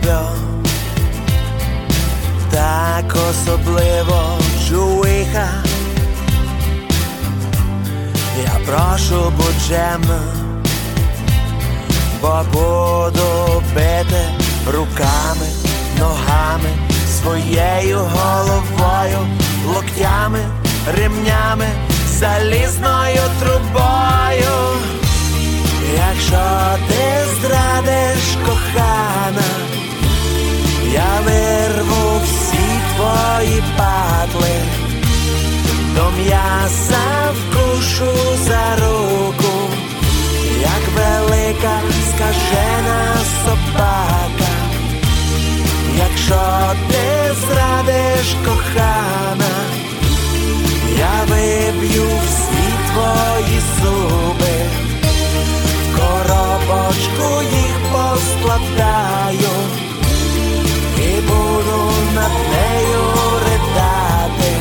роблю, так особливо чуйка. Я прошу, будь чемна, бо буду бити руками, ногами, своєю головою, локтями, ремнями, залізною трубою. Якщо ти зрадиш, кохана, я вирву всі твої патли, до м'яса вкушу за руку, як велика скажена собака. Якщо ти зрадиш, кохана, я виб'ю всі твої зуби, в коробочку їх поскладаю і буду над нею ридати.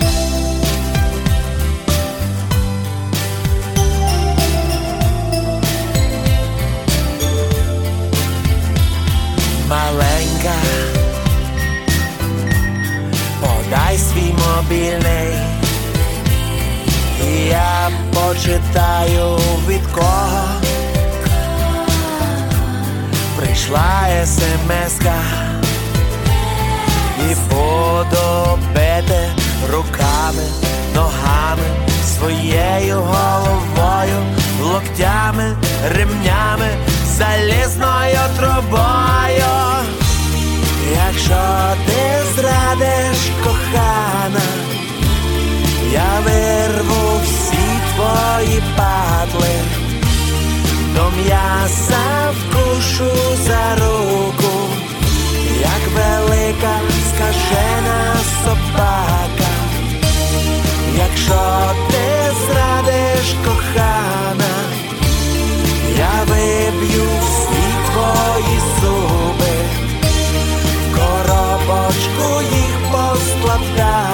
Маленька, подай свій мобільний, і я почитаю, від кого прийшла смс-ка, і буду бити руками, ногами, своєю головою, локтями, ремнями, залізною трубою. Якщо ти зрадиш, кохана, я вирву всі твої патли, до м'яса вкушу за руку, як велика скажена собака. Якщо ти зрадиш, кохана, я виб'ю всі твої зуби, в коробочку їх поскладаю